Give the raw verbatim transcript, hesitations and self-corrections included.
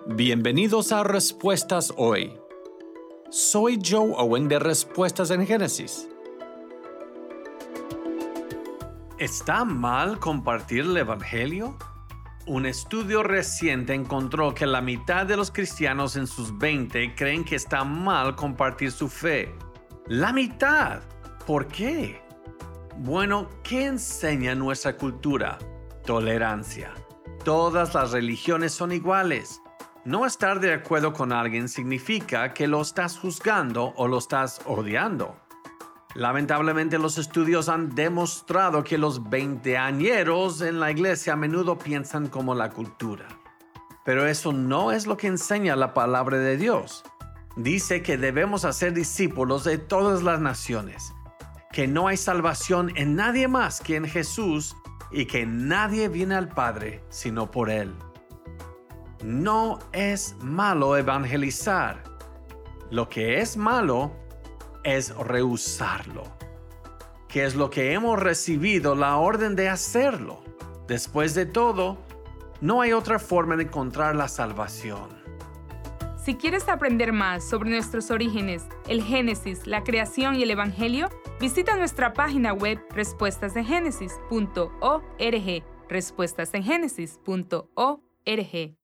Bienvenidos a Respuestas Hoy. Soy Joe Owen de Respuestas en Génesis. ¿Está mal compartir el Evangelio? Un estudio reciente encontró que la mitad de los cristianos en sus veinte creen que está mal compartir su fe. ¡La mitad! ¿Por qué? Bueno, ¿qué enseña nuestra cultura? Tolerancia. Todas las religiones son iguales. No estar de acuerdo con alguien significa que lo estás juzgando o lo estás odiando. Lamentablemente, los estudios han demostrado que los veinteañeros en la iglesia a menudo piensan como la cultura. Pero eso no es lo que enseña la palabra de Dios. Dice que debemos hacer discípulos de todas las naciones, que no hay salvación en nadie más que en Jesús y que nadie viene al Padre sino por Él. No es malo evangelizar. Lo que es malo es rehusarlo. Que es lo que hemos recibido la orden de hacerlo. Después de todo, no hay otra forma de encontrar la salvación. Si quieres aprender más sobre nuestros orígenes, el Génesis, la creación y el Evangelio, visita nuestra página web respuestas en génesis punto org, respuestas en génesis punto org.